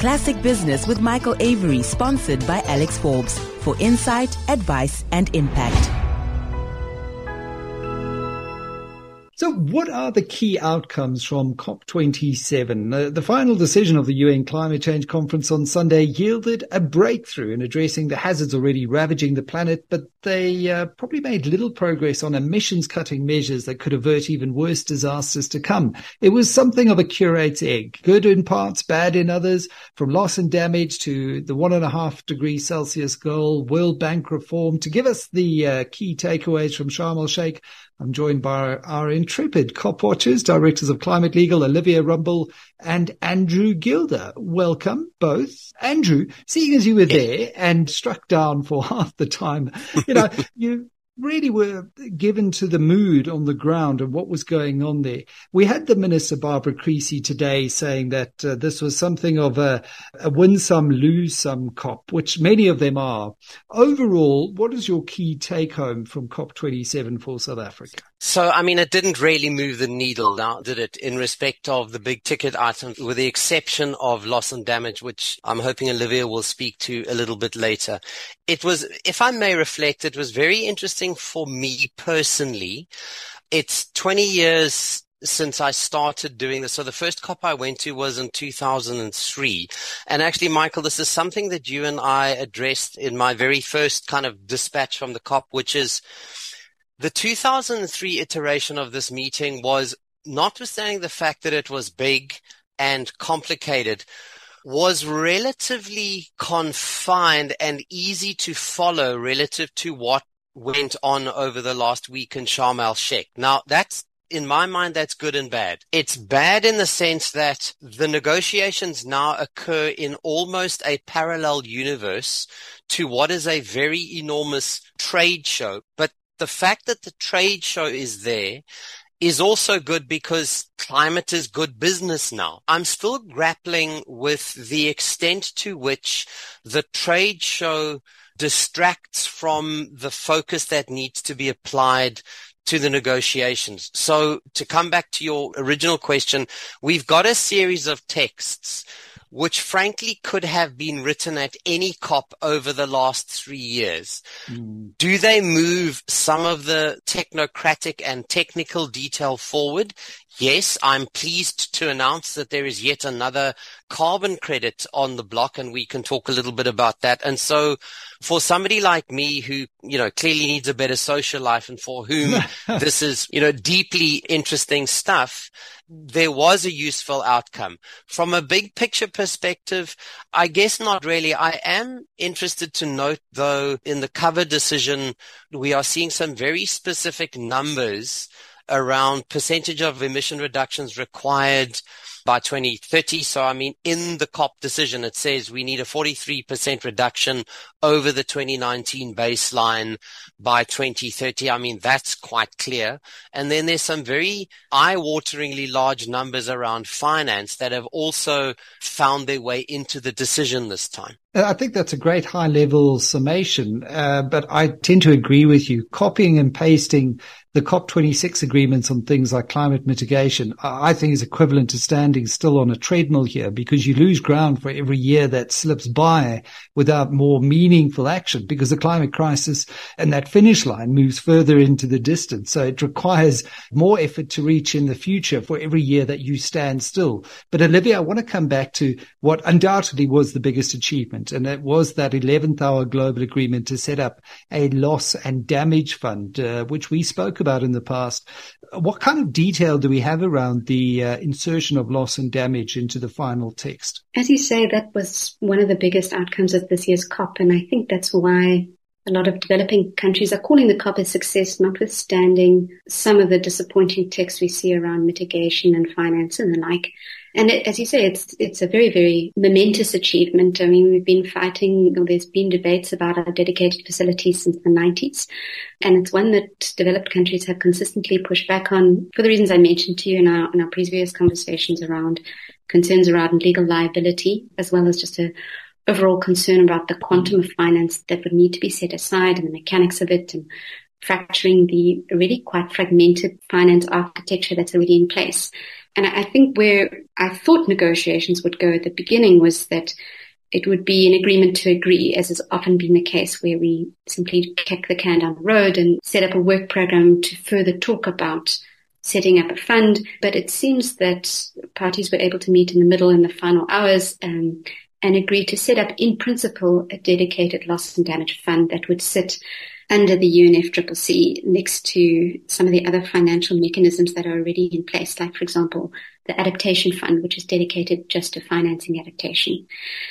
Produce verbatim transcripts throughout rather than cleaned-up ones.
Classic Business with Michael Avery, sponsored by Alex Forbes, for insight, advice, and impact. So what are the key outcomes from COP twenty-seven? Uh, the final decision of the U N Climate Change Conference on Sunday yielded a breakthrough in addressing the hazards already ravaging the planet, but they uh, probably made little progress on emissions-cutting measures that could avert even worse disasters to come. It was something of a curate's egg, good in parts, bad in others, from loss and damage to the one and a half degrees Celsius goal, World Bank reform. To give us the uh, key takeaways from Sharm el-Sheikh, I'm joined by our, our intrepid COP watchers, Directors of Climate Legal, Olivia Rumble and Andrew Gilder. Welcome, both. Andrew, seeing as you were there and struck down for half the time, you know, you really were given to the mood on the ground and what was going on there. We had the Minister, Barbara Creecy, today saying that uh, this was something of a, a win-some, lose-some COP, which many of them are. Overall, what is your key take-home from COP twenty-seven for South Africa? So, I mean, it didn't really move the needle now, did it, in respect of the big ticket items, with the exception of loss and damage, which I'm hoping Olivia will speak to a little bit later. It was, if I may reflect, it was very interesting for me personally. It's twenty years since I started doing this. So the first COP I went to was in two thousand three. And actually, Michael, this is something that you and I addressed in my very first kind of dispatch from the COP, which is the two thousand three iteration of this meeting was, notwithstanding the fact that it was big and complicated, was relatively confined and easy to follow relative to what went on over the last week in Sharm el-Sheikh. Now, that's, in my mind, that's good and bad. It's bad in the sense that the negotiations now occur in almost a parallel universe to what is a very enormous trade show. But the fact that the trade show is there is also good because climate is good business now. I'm still grappling with the extent to which the trade show distracts from the focus that needs to be applied to the negotiations. So to come back to your original question, we've got a series of texts which frankly could have been written at any COP over the last three years. Mm. Do they move some of the technocratic and technical detail forward? Yes, I'm pleased to announce that there is yet another carbon credit on the block, and we can talk a little bit about that. And so for somebody like me who, you know, clearly needs a better social life and for whom this is, you know, deeply interesting stuff, there was a useful outcome. From a big picture perspective, I guess not really. I am interested to note, though, in the cover decision, we are seeing some very specific numbers around percentage of emission reductions required by twenty thirty. So, I mean, in the COP decision, it says we need a forty-three percent reduction over the twenty nineteen baseline by twenty thirty. I mean, that's quite clear. And then there's some very eye-wateringly large numbers around finance that have also found their way into the decision this time. I think that's a great high-level summation, uh, but I tend to agree with you. Copying and pasting the COP twenty-six agreements on things like climate mitigation, I think is equivalent to standing still on a treadmill here, because you lose ground for every year that slips by without more meaningful action, because the climate crisis and that finish line moves further into the distance. So it requires more effort to reach in the future for every year that you stand still. But Olivia, I want to come back to what undoubtedly was the biggest achievement, and it was that eleventh hour global agreement to set up a loss and damage fund, uh, which we spoke about in the past. What kind of detail do we have around the uh, insertion of loss and damage into the final text? As you say, that was one of the biggest outcomes of this year's COP, and I think that's why a lot of developing countries are calling the COP a success, notwithstanding some of the disappointing text we see around mitigation and finance and the like. And it, as you say, it's it's a very, very momentous achievement. I mean, we've been fighting, or there's been debates about our dedicated facilities since the nineties. And it's one that developed countries have consistently pushed back on for the reasons I mentioned to you in our, in our previous conversations around concerns around legal liability, as well as just a overall concern about the quantum of finance that would need to be set aside and the mechanics of it, and fracturing the really quite fragmented finance architecture that's already in place. And I think where I thought negotiations would go at the beginning was that it would be an agreement to agree, as has often been the case, where we simply kick the can down the road and set up a work program to further talk about setting up a fund. But it seems that parties were able to meet in the middle in the final hours um, and agree to set up, in principle, a dedicated loss and damage fund that would sit under the U N F C C C next to some of the other financial mechanisms that are already in place, like, for example, the Adaptation Fund, which is dedicated just to financing adaptation.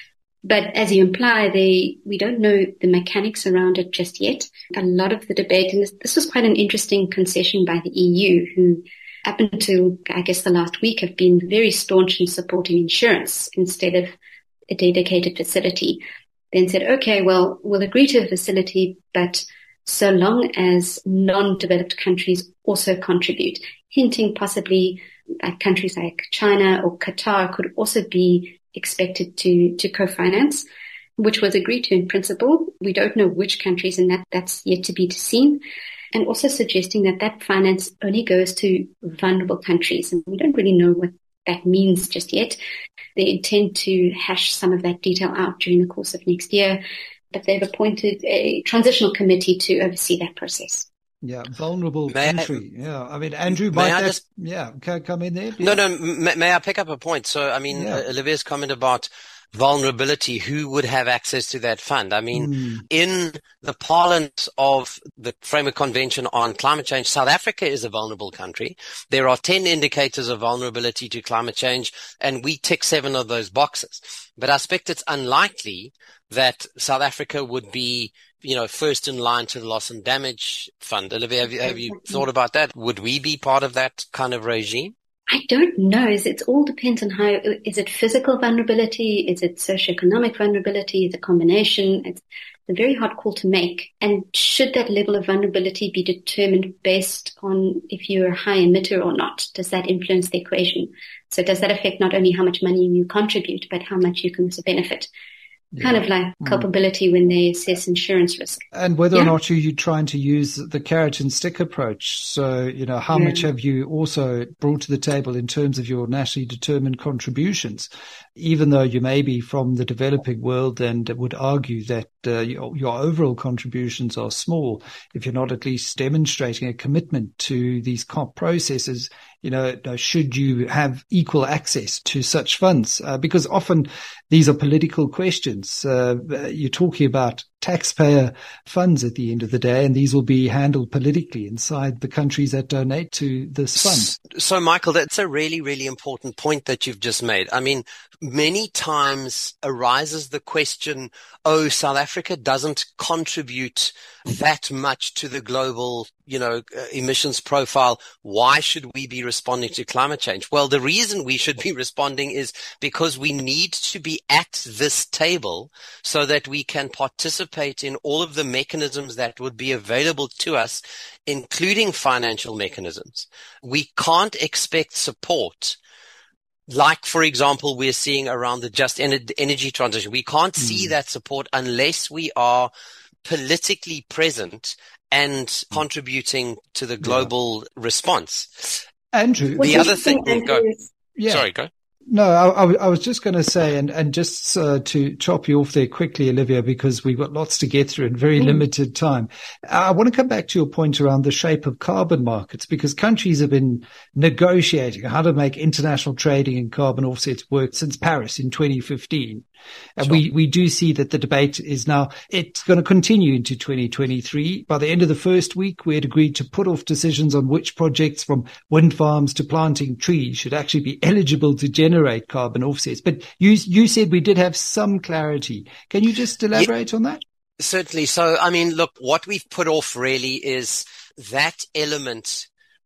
But as you imply, they, we don't know the mechanics around it just yet. A lot of the debate, and this, this was quite an interesting concession by the E U, who up until, I guess, the last week have been very staunch in supporting insurance instead of a dedicated facility. Then said, okay, well, we'll agree to a facility, but so long as non-developed countries also contribute, hinting possibly like countries like China or Qatar could also be expected to, to co-finance, which was agreed to in principle. We don't know which countries, and that, that's yet to be seen. And also suggesting that that finance only goes to vulnerable countries. And we don't really know what that means just yet. They intend to hash some of that detail out during the course of next year, but they've appointed a transitional committee to oversee that process. Yeah, vulnerable may country. I, yeah, I mean, Andrew, might that, just, yeah, can come in there? No, no, may, may I pick up a point? So, I mean, yeah. uh, Olivia's comment about vulnerability, who would have access to that fund? I mean, mm. in the parlance of the Framework Convention on Climate Change, South Africa is a vulnerable country. There are ten indicators of vulnerability to climate change, and we tick seven of those boxes. But I suspect it's unlikely that South Africa would be, you know, first in line to the loss and damage fund. Olivia, have you, have you thought about that? Would we be part of that kind of regime? I don't know. It all depends on how, is it physical vulnerability? Is it socioeconomic vulnerability? Is it a combination? It's a very hard call to make. And should that level of vulnerability be determined based on if you're a high emitter or not? Does that influence the equation? So does that affect not only how much money you contribute, but how much you can also benefit? Yeah. Kind of like culpability mm. when they assess insurance risk. And whether yeah. or not you, you're trying to use the carrot and stick approach. So, you know, how yeah. much have you also brought to the table in terms of your nationally determined contributions, even though you may be from the developing world and would argue that uh, your, your overall contributions are small. If you're not at least demonstrating a commitment to these C O P processes, you know, should you have equal access to such funds? Uh, because often these are political questions. Uh, you're talking about taxpayer funds at the end of the day, and these will be handled politically inside the countries that donate to this fund. So, Michael, that's a really, really important point that you've just made. I mean, many times arises the question, oh, South Africa doesn't contribute that much to the global, you know, uh, emissions profile. Why should we be responding to climate change? Well, the reason we should be responding is because we need to be at this table so that we can participate in all of the mechanisms that would be available to us, including financial mechanisms. We can't expect support like, for example, we're seeing around the just energy transition. We can't mm. see that support unless we are politically present and mm. contributing to the global yeah. response. Andrew, the other thing, go. Yeah. Sorry, go. No, I, I was just going to say, and, and just uh, to chop you off there quickly, Olivia, because we've got lots to get through in very mm. limited time. I want to come back to your point around the shape of carbon markets, because countries have been negotiating how to make international trading in carbon offsets work since Paris in twenty fifteen. And sure. we, we do see that the debate is now, it's going to continue into twenty twenty-three. By the end of the first week, we had agreed to put off decisions on which projects from wind farms to planting trees should actually be eligible to generate carbon offsets. But you, you said we did have some clarity. Can you just elaborate yeah, on that? Certainly. So, I mean, look, what we've put off really is that element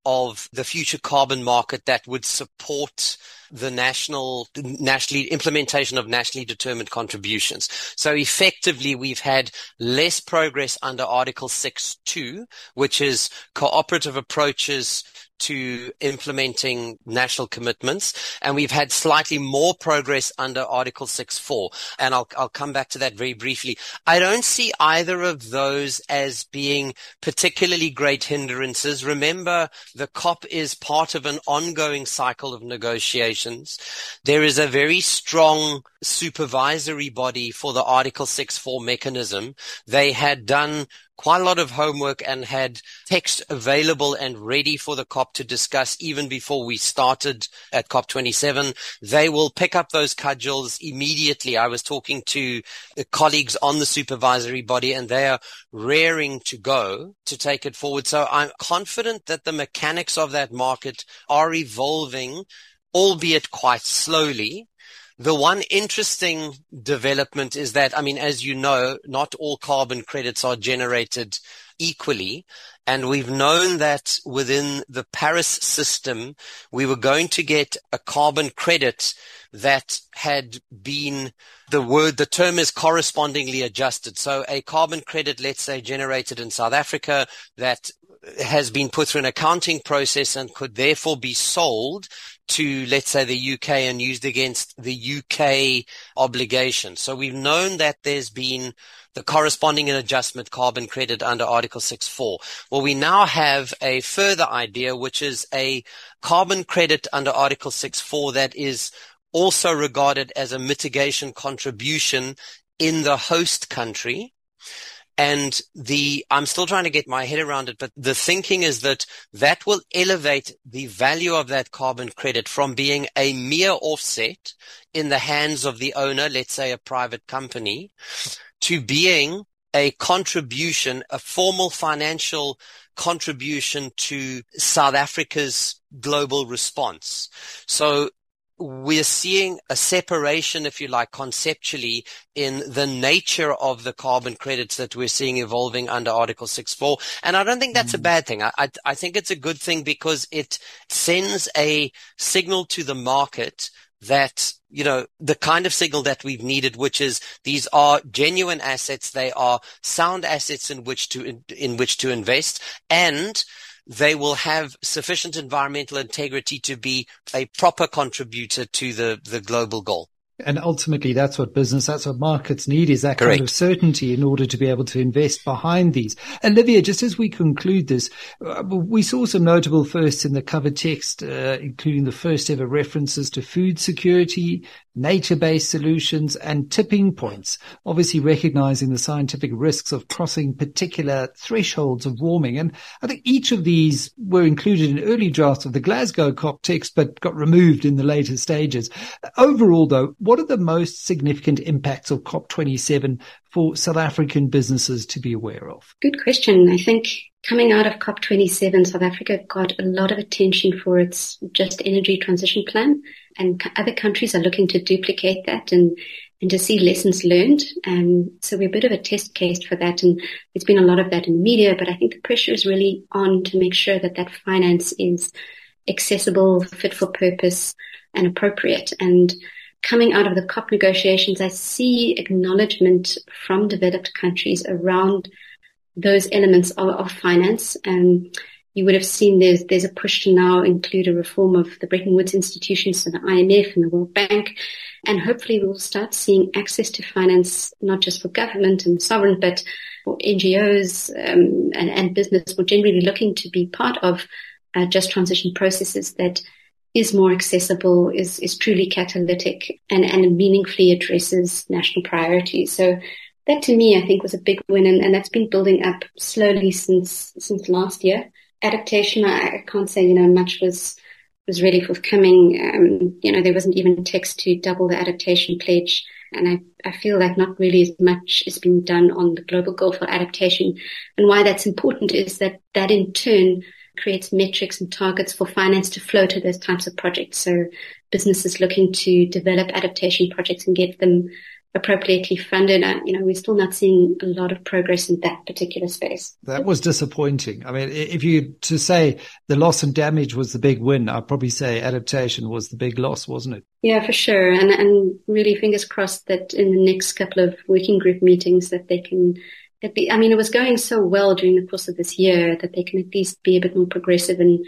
of the future carbon market that would support the national, nationally implementation of nationally determined contributions. So effectively, we've had less progress under Article six point two, which is cooperative approaches to implementing national commitments, and we've had slightly more progress under Article six four. And I'll, I'll come back to that very briefly. I don't see either of those as being particularly great hindrances. Remember, the COP is part of an ongoing cycle of negotiations. There is a very strong supervisory body for the Article six four mechanism. They had done quite a lot of homework and had text available and ready for the COP to discuss even before we started at COP twenty-seven. They will pick up those cudgels immediately. I was talking to the colleagues on the supervisory body, and they are raring to go to take it forward. So I'm confident that the mechanics of that market are evolving, albeit quite slowly. The one interesting development is that, I mean, as you know, not all carbon credits are generated equally. And we've known that within the Paris system, we were going to get a carbon credit that had been, the word, the term is correspondingly adjusted. So a carbon credit, let's say, generated in South Africa that has been put through an accounting process and could therefore be sold to, let's say, the U K and used against the U K obligation. So we've known that there's been the corresponding and adjustment carbon credit under Article six four. Well, we now have a further idea, which is a carbon credit under Article six four that is also regarded as a mitigation contribution in the host country. And the, I'm still trying to get my head around it, but the thinking is that that will elevate the value of that carbon credit from being a mere offset in the hands of the owner, let's say a private company, to being a contribution, a formal financial contribution to South Africa's global response. So we're seeing a separation, if you like, conceptually in the nature of the carbon credits that we're seeing evolving under Article six four. And I don't think that's a bad thing. I, I, I think it's a good thing because it sends a signal to the market that, you know, the kind of signal that we've needed, which is these are genuine assets. They are sound assets in which to, in, in which to invest, and they will have sufficient environmental integrity to be a proper contributor to the, the global goal. And ultimately, that's what business, that's what markets need, is that Correct. kind of certainty in order to be able to invest behind these. Olivia, just as we conclude this, uh, we saw some notable firsts in the cover text, uh, including the first ever references to food security, nature-based solutions, and tipping points, obviously recognizing the scientific risks of crossing particular thresholds of warming. And I think each of these were included in early drafts of the Glasgow COP text, but got removed in the later stages. Overall, though, what are the most significant impacts of COP twenty-seven for South African businesses to be aware of? Good question. I think coming out of COP twenty-seven, South Africa got a lot of attention for its just energy transition plan, and other countries are looking to duplicate that and, and to see lessons learned. Um, so we're a bit of a test case for that, and there's been a lot of that in the media, but I think the pressure is really on to make sure that that finance is accessible, fit for purpose, and appropriate. And coming out of the COP negotiations, I see acknowledgement from developed countries around those elements of, of finance. And you would have seen there's, there's a push to now include a reform of the Bretton Woods institutions, so the I M F and the World Bank. And hopefully we'll start seeing access to finance, not just for government and sovereign, but for N G Os um, and, and business more generally looking to be part of uh, just transition processes that is more accessible, is, is truly catalytic, and, and meaningfully addresses national priorities. So that to me, I think, was a big win, and, and that's been building up slowly since since last year. Adaptation, I, I can't say, you know, much was was really forthcoming. Um, you know, there wasn't even text to double the adaptation pledge, and I, I feel like not really as much is being done on the global goal for adaptation. And why that's important is that that in turn creates metrics and targets for finance to flow to those types of projects. So businesses looking to develop adaptation projects and get them appropriately funded. Uh, you know, we're still not seeing a lot of progress in that particular space. That was disappointing. I mean, if you to say the loss and damage was the big win, I'd probably say adaptation was the big loss, wasn't it? Yeah, for sure. And, and really fingers crossed that in the next couple of working group meetings that they can That be, I mean, it was going so well during the course of this year that they can at least be a bit more progressive and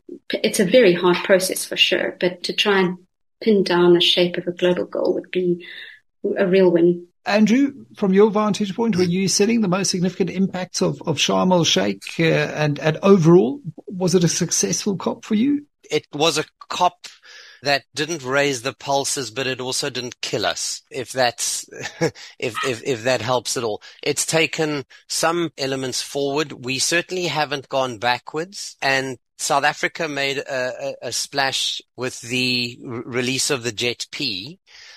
it's a very hard process for sure, but to try and pin down the shape of a global goal would be a real win. Andrew, from your vantage point, were you seeing the most significant impacts of, of Sharm el-Sheikh uh, and, and overall, was it a successful COP for you? It was a COP that didn't raise the pulses, but it also didn't kill us, if that's, if, if, if that helps at all. It's taken some elements forward. We certainly haven't gone backwards, and South Africa made a, a, a splash with the r- release of the Jet P.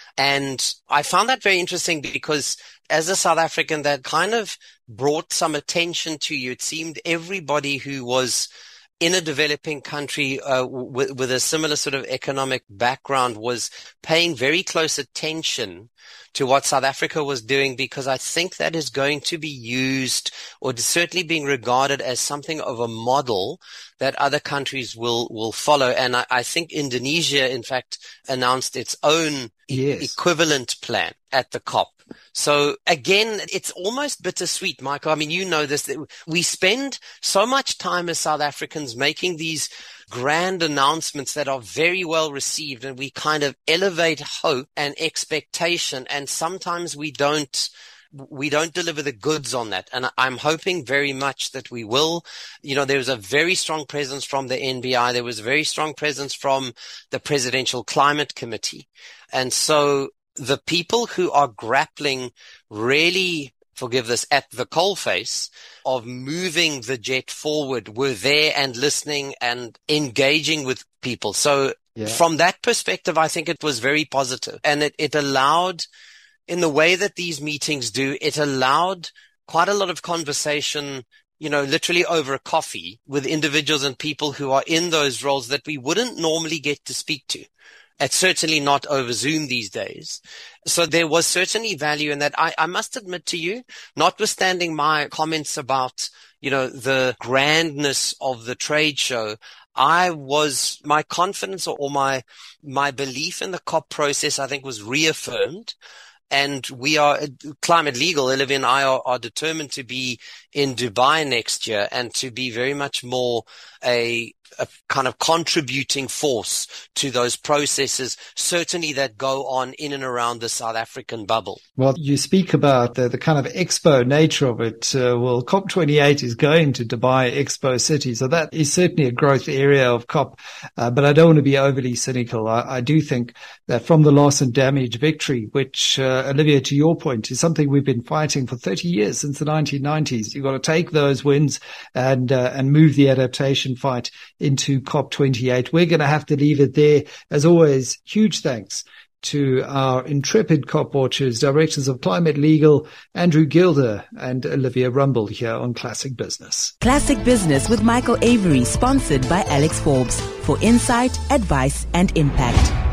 And I found that very interesting because as a South African, that kind of brought some attention to you. It seemed everybody who was in a developing country uh, with, with a similar sort of economic background was paying very close attention to what South Africa was doing, because I think that is going to be used, or certainly being regarded as something of a model that other countries will, will follow. And I, I think Indonesia, in fact, announced its own yes. e- equivalent plan at the COP. So again, it's almost bittersweet, Michael. I mean, you know this, that we spend so much time as South Africans making these grand announcements that are very well received, and we kind of elevate hope and expectation, and sometimes we don't we don't deliver the goods on that. And I'm hoping very much that we will. You know, there was a very strong presence from the N B I. There was a very strong presence from the Presidential Climate Committee. And so the people who are grappling really, forgive this, at the coalface of moving the jet forward were there and listening and engaging with people. So yeah. From that perspective, I think it was very positive. And it, it allowed, in the way that these meetings do, it allowed quite a lot of conversation, you know, literally over a coffee with individuals and people who are in those roles that we wouldn't normally get to speak to. It's certainly not over Zoom these days. So there was certainly value in that. I, I must admit to you, notwithstanding my comments about, you know, the grandness of the trade show, I was, my confidence or my, my belief in the COP process, I think, was reaffirmed. And we are, Climate Legal, Olivia and I are, are determined to be in Dubai next year and to be very much more a, a kind of contributing force to those processes, certainly that go on in and around the South African bubble. Well, you speak about the, the kind of expo nature of it. Uh, well, COP twenty-eight is going to Dubai Expo City, so that is certainly a growth area of COP. Uh, but I don't want to be overly cynical. I, I do think that from the loss and damage victory, which, uh, Olivia, to your point, is something we've been fighting for thirty years, since the nineteen nineties. You've got to take those wins and, uh, and move the adaptation fight into COP twenty-eight. We're going to have to leave it there. As always, huge thanks to our intrepid COP watchers, directors of Climate Legal, Andrew Gilder and Olivia Rumble, here on Classic Business. Classic Business with Michael Avery, sponsored by Alex Forbes, for insight, advice and impact.